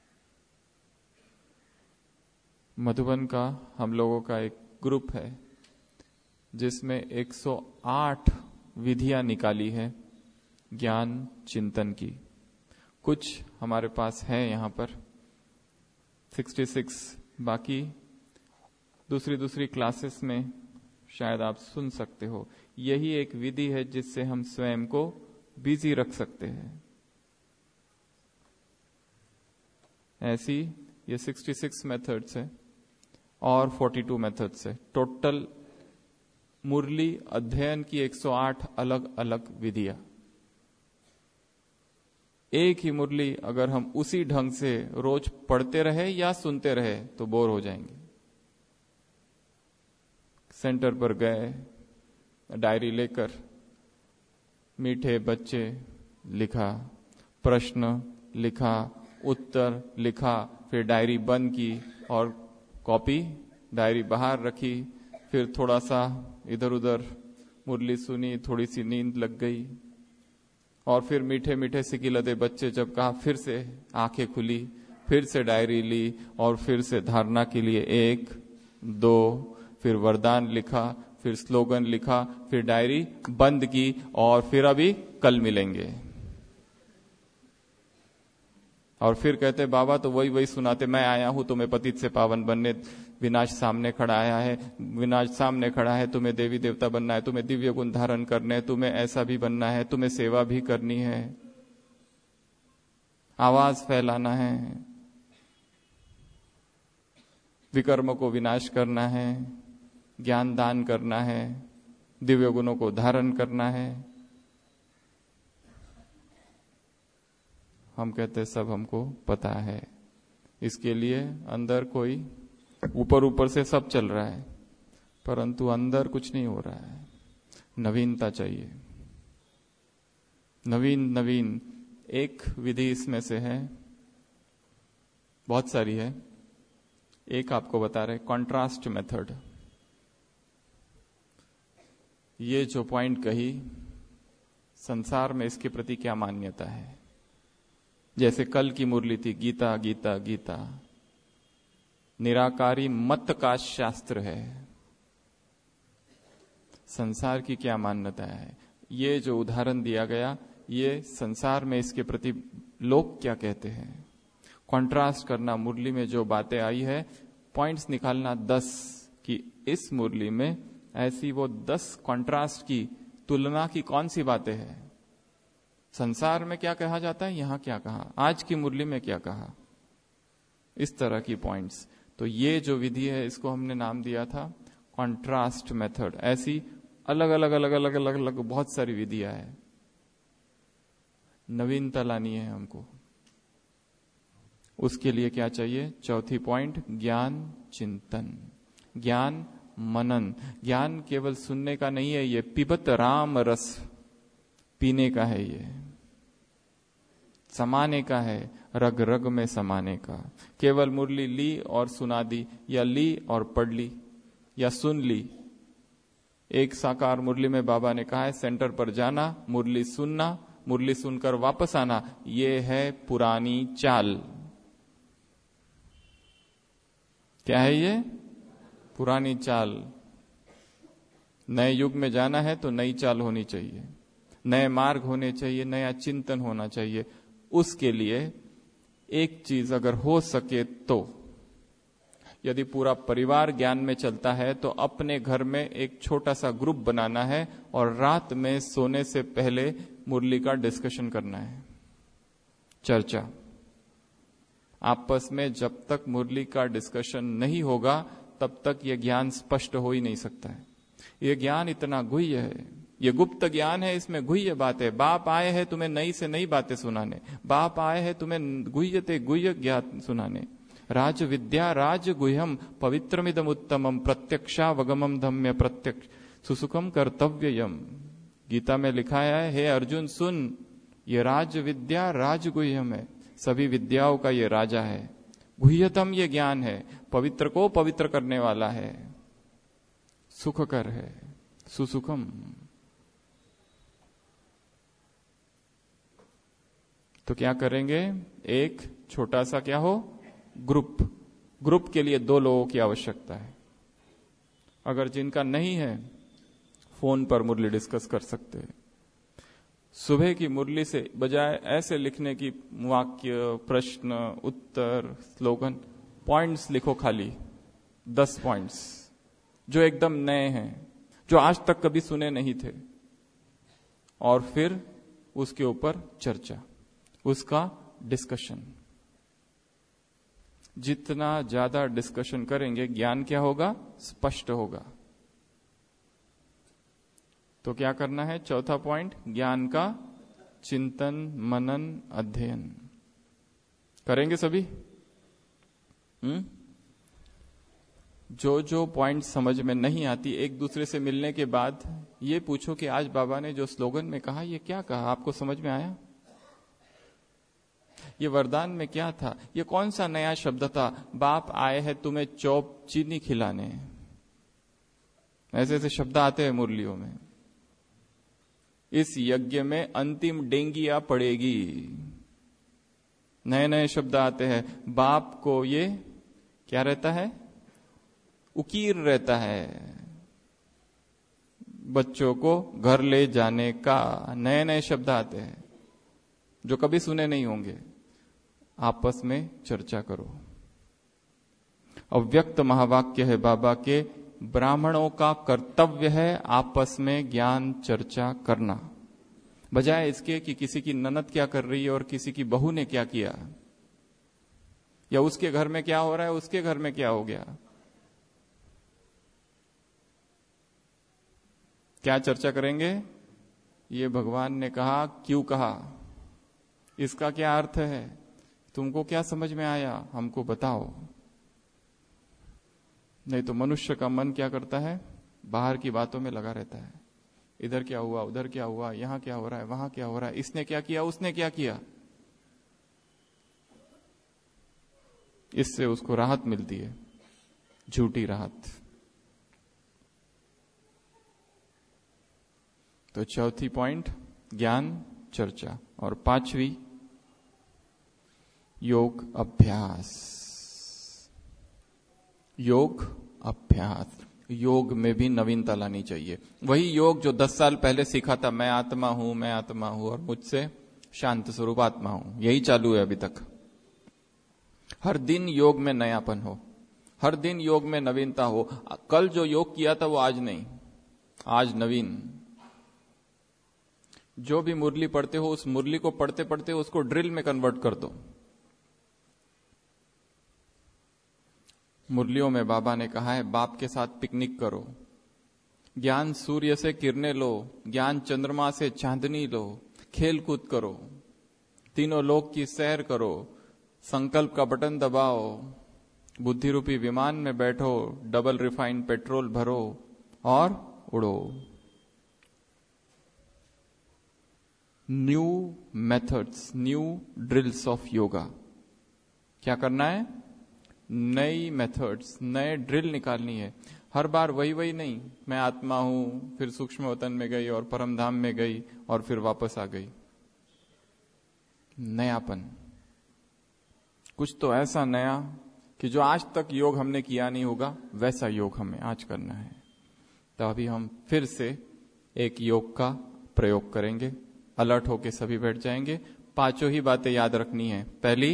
Speaker 1: मधुबन का हम लोगों का एक ग्रुप है जिसमें एक सौ आठ विधियां निकाली है ज्ञान चिंतन की। कुछ हमारे पास है यहां पर छियासठ, बाकी दूसरी दूसरी क्लासेस में शायद आप सुन सकते हो। यही एक विधि है जिससे हम स्वयं को बिजी रख सकते हैं। ऐसी ये छियासठ मेथड्स है और बयालीस मेथड्स है। टोटल मुरली अध्ययन की एक सौ आठ अलग अलग विधियां। एक ही मुरली अगर हम उसी ढंग से रोज पढ़ते रहे या सुनते रहे तो बोर हो जाएंगे। सेंटर पर गए, डायरी लेकर मीठे बच्चे लिखा, प्रश्न लिखा, उत्तर लिखा, फिर डायरी बंद की और कॉपी डायरी बाहर रखी, फिर थोड़ा सा इधर उधर मुरली सुनी, थोड़ी सी नींद लग गई और फिर मीठे मीठे सिकिलते बच्चे जब कहा फिर से आंखें खुली, फिर से डायरी ली और फिर से धारणा के लिए एक दो, फिर वरदान लिखा, फिर स्लोगन लिखा, फिर डायरी बंद की और फिर अभी कल मिलेंगे। और फिर कहते बाबा तो वही वही सुनाते, मैं आया हूं तुम्हें पतित से पावन बनने, विनाश सामने खड़ा आया है, विनाश सामने खड़ा है, तुम्हें देवी देवता बनना है, तुम्हें दिव्य गुण धारण करने हैं, तुम्हें ऐसा भी बनना है, तुम्हें सेवा भी करनी है, आवाज फैलाना है, विकर्म को विनाश करना है, ज्ञान दान करना है, दिव्य गुणों को धारण करना है। हम कहते सब हमको पता है। इसके लिए अंदर कोई ऊपर ऊपर से सब चल रहा है परंतु अंदर कुछ नहीं हो रहा है। नवीनता चाहिए, नवीन नवीन। एक विधि इसमें से है, बहुत सारी है, एक आपको बता रहे, कॉन्ट्रास्ट मेथड। ये जो पॉइंट कही, संसार में इसके प्रति क्या मान्यता है। जैसे कल की मुरली थी, गीता गीता गीता, निराकारी मत का शास्त्र है। संसार की क्या मान्यता है, ये जो उदाहरण दिया गया, ये संसार में इसके प्रति लोग क्या कहते हैं। कॉन्ट्रास्ट करना, मुरली में जो बातें आई है, पॉइंट्स निकालना दस कि इस मुरली में ऐसी वो दस कॉन्ट्रास्ट की तुलना की कौन सी बातें हैं। संसार में क्या कहा जाता है, यहां क्या कहा, आज की मुरली में क्या कहा, इस तरह की पॉइंट्स। तो ये जो विधि है इसको हमने नाम दिया था कॉन्ट्रास्ट मेथड। ऐसी अलग अलग अलग अलग अलग अलग बहुत सारी विधियां है। नवीनता लानी है हमको। उसके लिए क्या चाहिए, चौथी पॉइंट, ज्ञान चिंतन। ज्ञान मनन। ज्ञान केवल सुनने का नहीं है, ये पिबत राम रस, पीने का है, ये समाने का है, रग रग में समाने का। केवल मुरली ली और सुना दी, या ली और पढ़ ली, या सुन ली। एक साकार मुरली में बाबा ने कहा है, सेंटर पर जाना, मुरली सुनना, मुरली सुनकर वापस आना, ये है पुरानी चाल। क्या है ये? पुरानी चाल। नए युग में जाना है तो नई चाल होनी चाहिए, नए मार्ग होने चाहिए, नया चिंतन होना चाहिए। उसके लिए एक चीज अगर हो सके तो, यदि पूरा परिवार ज्ञान में चलता है तो अपने घर में एक छोटा सा ग्रुप बनाना है और रात में सोने से पहले मुरली का डिस्कशन करना है, चर्चा। आपस में जब तक मुरली का डिस्कशन नहीं होगा तब तक यह ज्ञान स्पष्ट हो ही नहीं सकता है। यह ज्ञान इतना गुह्य है, ये गुप्त ज्ञान है, इसमें गुह्य बात है। बाप आए हैं तुम्हें नई से नई बातें सुनाने, बाप आए हैं तुम्हें गुह्य ते गुह्य ज्ञान सुनाने। राज विद्या राज गुह्यम पवित्रमिदम उत्तमम प्रत्यक्षावगमम धम्य प्रत्यक्ष सुसुखम कर्तव्ययम। गीता में लिखा है, हे अर्जुन सुन, ये राज विद्या राज गुह्यम है, सभी विद्याओं का ये राजा है, गुह्यतम ये ज्ञान है, पवित्र को पवित्र करने वाला है, सुखकर है, सुसुखम। तो क्या करेंगे? एक छोटा सा क्या हो, ग्रुप। ग्रुप के लिए दो लोगों की आवश्यकता है। अगर जिनका नहीं है, फोन पर मुरली डिस्कस कर सकते हैं। सुबह की मुरली से बजाय ऐसे लिखने की वाक्य, प्रश्न, उत्तर, स्लोगन, पॉइंट्स लिखो, खाली दस पॉइंट्स जो एकदम नए हैं, जो आज तक कभी सुने नहीं थे, और फिर उसके ऊपर चर्चा, उसका डिस्कशन। जितना ज्यादा डिस्कशन करेंगे ज्ञान क्या होगा? स्पष्ट होगा। तो क्या करना है? चौथा पॉइंट, ज्ञान का चिंतन, मनन, अध्ययन करेंगे सभी। हम्म जो जो पॉइंट समझ में नहीं आती, एक दूसरे से मिलने के बाद ये पूछो कि आज बाबा ने जो स्लोगन में कहा, ये क्या कहा, आपको समझ में आया? ये वरदान में क्या था? ये कौन सा नया शब्द था? बाप आए हैं तुम्हें चौप चीनी खिलाने। ऐसे ऐसे शब्द आते हैं मुरलियों में। इस यज्ञ में अंतिम डेंगिया पड़ेगी, नए नए शब्द आते हैं। बाप को ये क्या रहता है? उकीर रहता है। बच्चों को घर ले जाने का नए नए शब्द आते हैं जो कभी सुने नहीं होंगे। आपस में चर्चा करो। अव्यक्त महावाक्य है बाबा के, ब्राह्मणों का कर्तव्य है आपस में ज्ञान चर्चा करना, बजाय इसके कि किसी की ननद क्या कर रही है और किसी की बहू ने क्या किया, या उसके घर में क्या हो रहा है, उसके घर में क्या हो गया। क्या चर्चा करेंगे? ये भगवान ने कहा, क्यों कहा, इसका क्या अर्थ है, तुमको क्या समझ में आया, हमको बताओ। नहीं तो मनुष्य का मन क्या करता है? बाहर की बातों में लगा रहता है। इधर क्या हुआ, उधर क्या हुआ, यहां क्या हो रहा है, वहां क्या हो रहा है, इसने क्या किया, उसने क्या किया। इससे उसको राहत मिलती है, झूठी राहत। तो चौथी पॉइंट ज्ञान चर्चा, और पांचवी योग अभ्यास। योग अभ्यास, योग में भी नवीनता लानी चाहिए। वही योग जो दस साल पहले सीखा था, मैं आत्मा हूं, मैं आत्मा हूं और मुझसे शांत स्वरूप आत्मा हूं, यही चालू है अभी तक। हर दिन योग में नयापन हो, हर दिन योग में नवीनता हो। कल जो योग किया था वो आज नहीं, आज नवीन। जो भी मुरली पढ़ते हो, उस मुरली को पढ़ते पढ़ते उसको ड्रिल में कन्वर्ट कर दो। मुरलियों में बाबा ने कहा है, बाप के साथ पिकनिक करो, ज्ञान सूर्य से किरणें लो, ज्ञान चंद्रमा से चांदनी लो, खेल कूद करो, तीनों लोक की सैर करो, संकल्प का बटन दबाओ, बुद्धि रूपी विमान में बैठो, डबल रिफाइंड पेट्रोल भरो और उड़ो। New methods, new drills of yoga. क्या करना है? नई मेथड्स, नए ड्रिल निकालनी है। हर बार वही वही नहीं, मैं आत्मा हूं, फिर सूक्ष्म वतन में गई और परम धाम में गई और फिर वापस आ गई। नयापन, कुछ तो ऐसा नया कि जो आज तक योग हमने किया नहीं होगा, वैसा योग हमें आज करना है। तो अभी हम फिर से एक योग का प्रयोग करेंगे। अलर्ट होके सभी बैठ जाएंगे। पांचों ही बातें याद रखनी है। पहली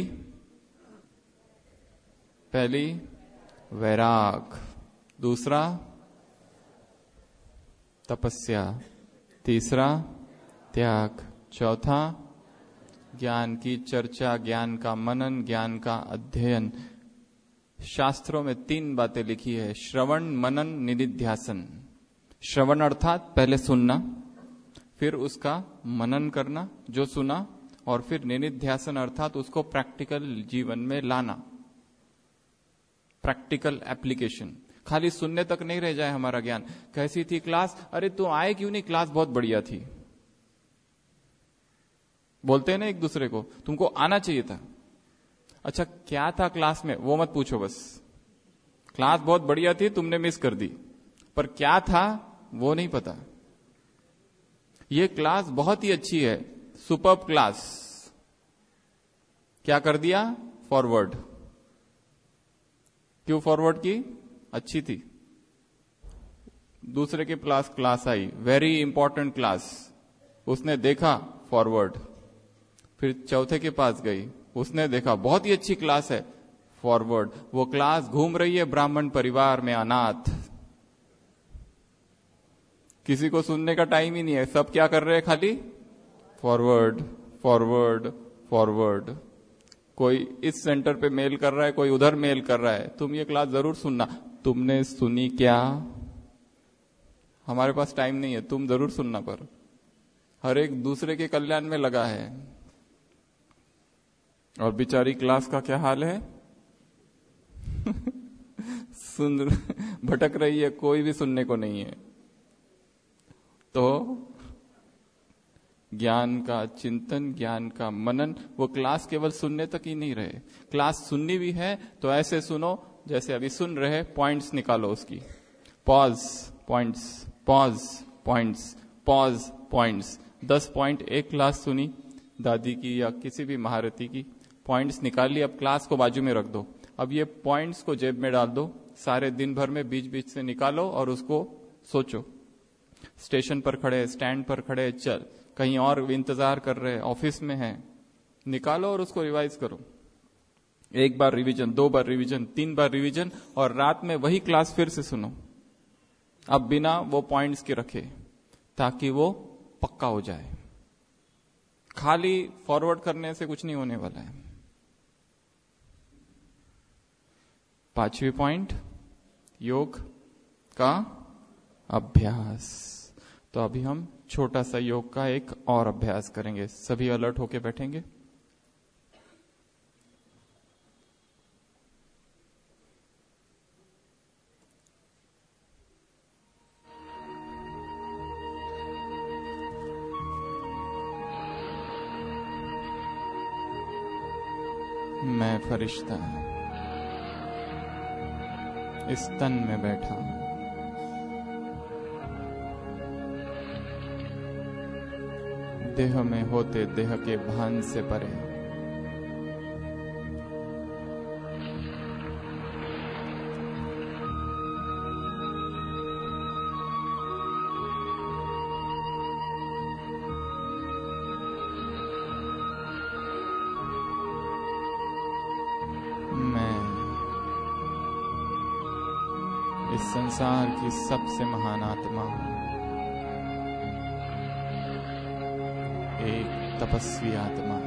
Speaker 1: पहली वैराग, दूसरा तपस्या, तीसरा त्याग, चौथा ज्ञान की चर्चा, ज्ञान का मनन, ज्ञान का अध्ययन। शास्त्रों में तीन बातें लिखी है, श्रवण, मनन, निधिध्यासन। श्रवण अर्थात पहले सुनना, फिर उसका मनन करना जो सुना, और फिर निधिध्यासन अर्थात उसको प्रैक्टिकल जीवन में लाना, प्रैक्टिकल एप्लीकेशन। खाली सुनने तक नहीं रह जाए हमारा ज्ञान। कैसी थी क्लास? अरे तू आए क्यों नहीं? क्लास बहुत बढ़िया थी। बोलते हैं ना एक दूसरे को, तुमको आना चाहिए था। अच्छा क्या था क्लास में वो मत पूछो, बस क्लास बहुत बढ़िया थी, तुमने मिस कर दी, पर क्या था वो नहीं पता। ये क्लास बहुत ही अच्छी है, सुपर्ब क्लास, क्या कर दिया? फॉरवर्ड। क्यों फॉरवर्ड की? अच्छी थी। दूसरे के पास क्लास आई, वेरी इंपॉर्टेंट क्लास, उसने देखा, फॉरवर्ड। फिर चौथे के पास गई, उसने देखा बहुत ही अच्छी क्लास है, फॉरवर्ड। वो क्लास घूम रही है ब्राह्मण परिवार में, अनाथ, किसी को सुनने का टाइम ही नहीं है। सब क्या कर रहे हैं? खाली फॉरवर्ड फॉरवर्ड फॉरवर्ड। कोई इस सेंटर पे मेल कर रहा है, कोई उधर मेल कर रहा है, तुम ये क्लास जरूर सुनना। तुमने सुनी क्या? हमारे पास टाइम नहीं है, तुम जरूर सुनना। पर हर एक दूसरे के कल्याण में लगा है, और बेचारी क्लास का क्या हाल है? सुन भटक रही है, कोई भी सुनने को नहीं है। तो ज्ञान का चिंतन, ज्ञान का मनन, वो क्लास केवल सुनने तक ही नहीं रहे। क्लास सुननी भी है तो ऐसे सुनो जैसे अभी सुन रहे, पॉइंट्स निकालो उसकी। Pause points, pause points, pause points. दस पॉइंट एक क्लास सुनी दादी की या किसी भी महारथी की, पॉइंट्स निकाल ली, अब क्लास को बाजू में रख दो। अब ये पॉइंट्स को जेब में डाल दो, सारे दिन भर में बीच बीच से निकालो और उसको सोचो। स्टेशन पर खड़े, स्टैंड पर खड़े, चल कहीं और इंतजार कर रहे, ऑफिस में है, निकालो और उसको रिवाइज करो। एक बार रिवीजन, दो बार रिवीजन, तीन बार रिवीजन, और रात में वही क्लास फिर से सुनो, अब बिना वो पॉइंट्स के रखे, ताकि वो पक्का हो जाए। खाली फॉरवर्ड करने से कुछ नहीं होने वाला है। पांचवी पॉइंट, योग का अभ्यास। तो अभी हम छोटा सा योग का एक और अभ्यास करेंगे। सभी अलर्ट होके बैठेंगे। मैं फरिश्ता इस तन में बैठा हूं, देह में होते देह के भान से परे। मैं इस संसार की सबसे महान आत्मा हूं, एक तपस्वी आत्मा,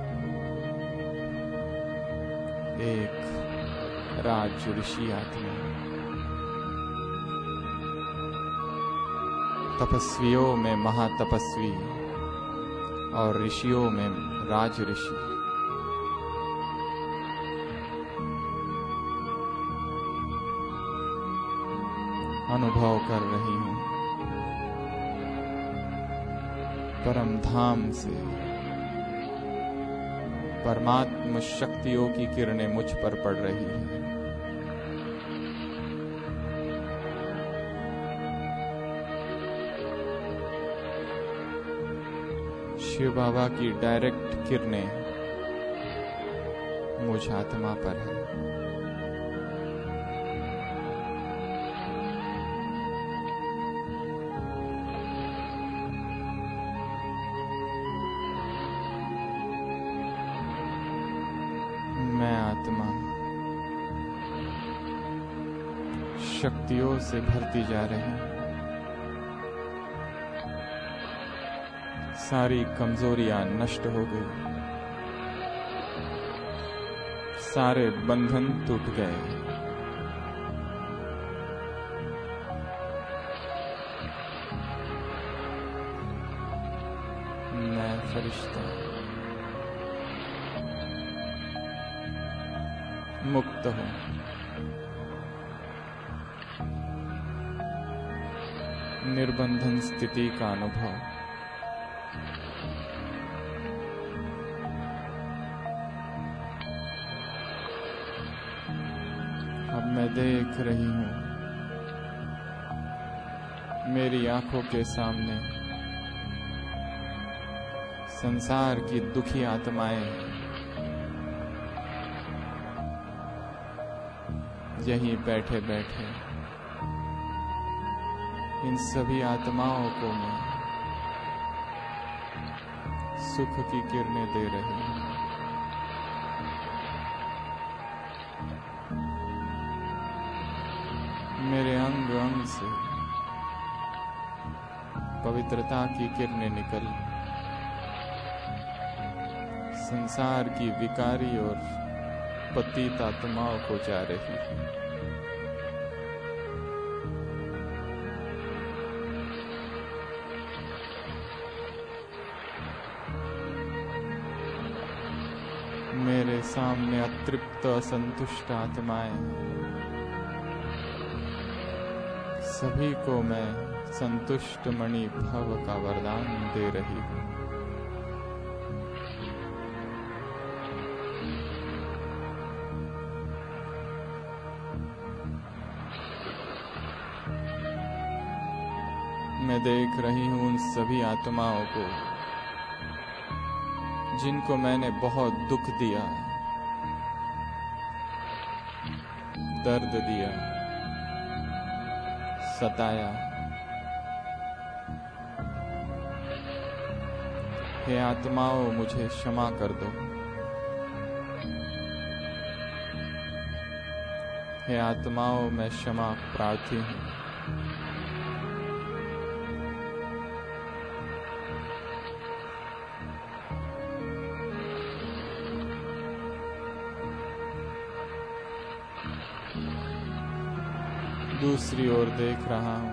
Speaker 1: एक राज ऋषि आत्मा। तपस्वियों में महातपस्वी और ऋषियों में राज ऋषि। अनुभव कर रही हूं। परम धाम से परमात्म शक्तियों की किरणें मुझ पर पड़ रही हैं। शिव बाबा की डायरेक्ट किरणें मुझ आत्मा पर है। मैं आत्मा शक्तियों से भरती जा रही हूं। सारी कमजोरियां नष्ट हो गई, सारे बंधन टूट गए। मैं फरिश्ता मुक्त हूं। निर्बंधन स्थिति का अनुभव। अब मैं देख रही हूं मेरी आंखों के सामने संसार की दुखी आत्माएं यहीं बैठे बैठे इन सभी आत्माओं को मैं सुख की किरणें दे रही हूं। मेरे अंग अंग से पवित्रता की किरणें निकल संसार की विकारी और पतित आत्माओं को जा रही है। मेरे सामने अतृप्त असंतुष्ट आत्माएं, सभी को मैं संतुष्ट मणि भव का वरदान दे रही हूं। मैं देख रही हूं उन सभी आत्माओं को जिनको मैंने बहुत दुख दिया, दर्द दिया, सताया। हे आत्माओं, मुझे क्षमा कर दो। हे आत्माओं, मैं क्षमा प्रार्थी हूं। दूसरी ओर देख रहा हूं,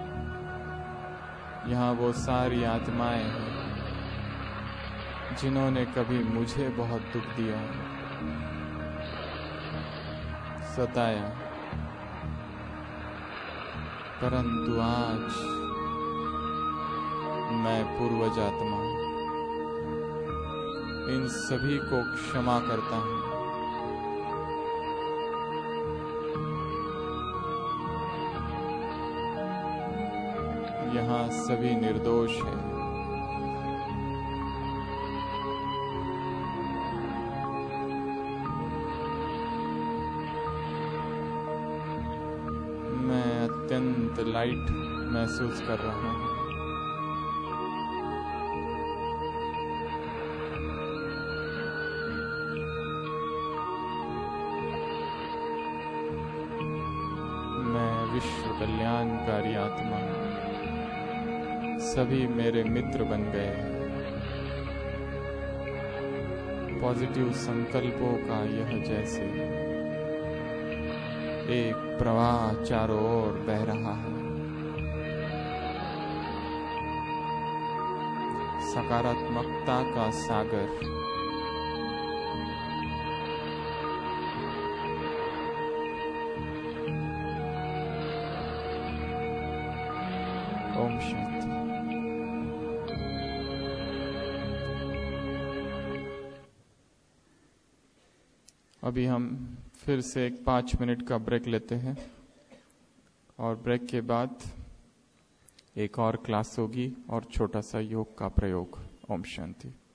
Speaker 1: यहाँ वो सारी आत्माएं हैं जिन्होंने कभी मुझे बहुत दुख दिया, सताया, परंतु आज मैं पूर्वज आत्मा इन सभी को क्षमा करता हूं। यहाँ सभी निर्दोष हैं। मैं अत्यंत लाइट महसूस कर रहा हूँ। मैं विश्व कल्याणकारी आत्मा, सभी मेरे मित्र बन गए। पॉजिटिव संकल्पों का यह जैसे एक प्रवाह चारों ओर बह रहा है। सकारात्मकता का सागर ओम शांति। अभी हम फिर से एक पाँच मिनट का ब्रेक लेते हैं और ब्रेक के बाद एक और क्लास होगी और छोटा सा योग का प्रयोग। ओम शांति।